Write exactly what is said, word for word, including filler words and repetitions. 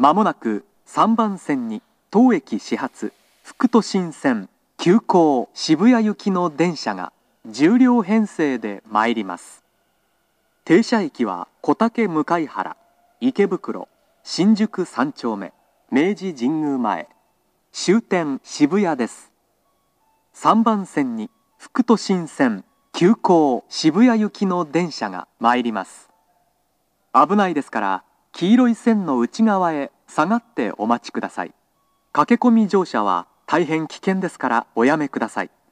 まもなくさんばん線に当駅始発副都心線急行渋谷行きの電車がじゅうりょう編成で参ります。停車駅は小竹向原、池袋、新宿さん丁目、明治神宮前、終点渋谷です。さんばん線に副都心線急行渋谷行きの電車が参ります。危ないですから黄色い線の内側へ下がってお待ちください。駆け込み乗車は大変危険ですからおやめください。